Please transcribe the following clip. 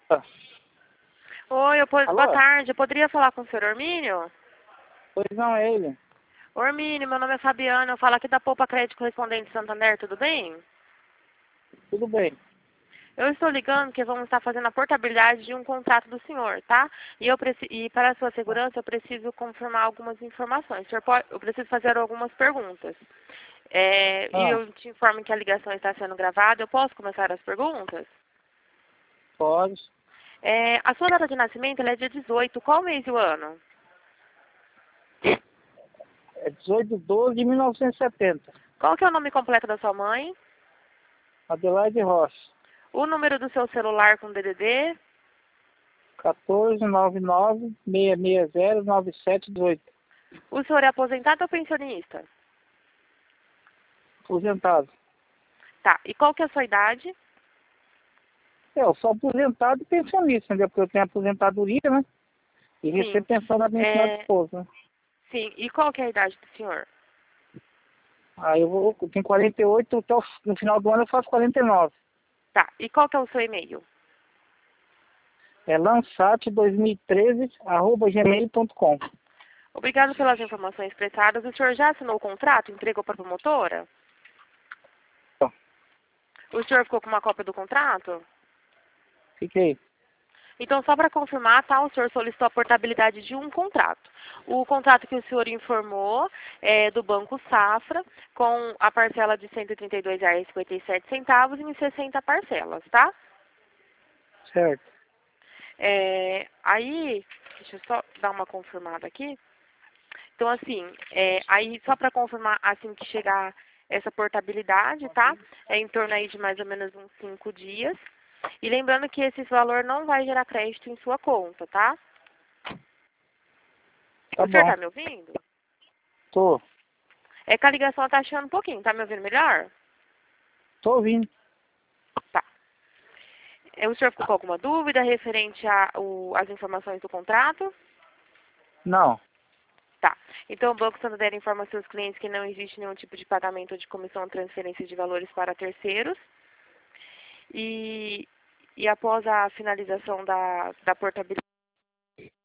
Ah, Oi, boa alô? tarde. Eu poderia falar com o senhor Hermínio? Pois não, é ele. Ô, Hermínio, meu nome é Fabiana. Eu falo aqui da Poupa Crédito Correspondente Santander, tudo bem? Tudo bem. Eu estou ligando porque vamos estar fazendo a portabilidade de um contrato do senhor, tá? E para a sua segurança, eu preciso confirmar algumas informações. Eu preciso fazer algumas perguntas. E Ah, eu te informo que a ligação está sendo gravada. Eu posso começar as perguntas? pode. A sua data de nascimento ela é dia 18. Qual mês e o ano? É 18/12/1970. Qual que é o nome completo da sua mãe? Adelaide Rocha. O número do seu celular com DDD? 1499-660-9718. O senhor é aposentado ou pensionista? Aposentado. Tá. E qual que é a sua idade? Eu sou aposentado e pensionista, entendeu? Porque eu tenho aposentadoria, né? E Sim. recebo pensão da minha finada É, esposa, né? sim. E qual que é a idade do senhor? Aí eu tenho 48, até no final do ano eu faço 49. Tá. E qual que é o seu e-mail? É lansat2013@gmail.com. Obrigado pelas informações prestadas. O senhor já assinou o contrato? Entregou para a promotora? O senhor ficou com uma cópia do contrato? Fiquei. Então, só para confirmar, tá? O senhor solicitou a portabilidade de um contrato. O contrato que o senhor informou é do Banco Safra, com a parcela de R$ 132,57 em 60 parcelas, tá? Certo. Aí, deixa eu só dar uma confirmada aqui. Então, assim, aí só para confirmar, assim que chegar essa portabilidade, tá? É em torno aí de mais ou menos uns 5 dias. E lembrando que esse valor não vai gerar crédito em sua conta, tá? Tá O senhor bom. tá me ouvindo? Tô. É que a ligação tá achando um pouquinho, tá me ouvindo melhor? Tô ouvindo. Tá. O senhor ficou com alguma dúvida referente às informações do contrato? Não. Tá. Então, o Banco Santander informa seus clientes que não existe nenhum tipo de pagamento ou de comissão ou transferência de valores para terceiros. E, e após a finalização da portabilidade,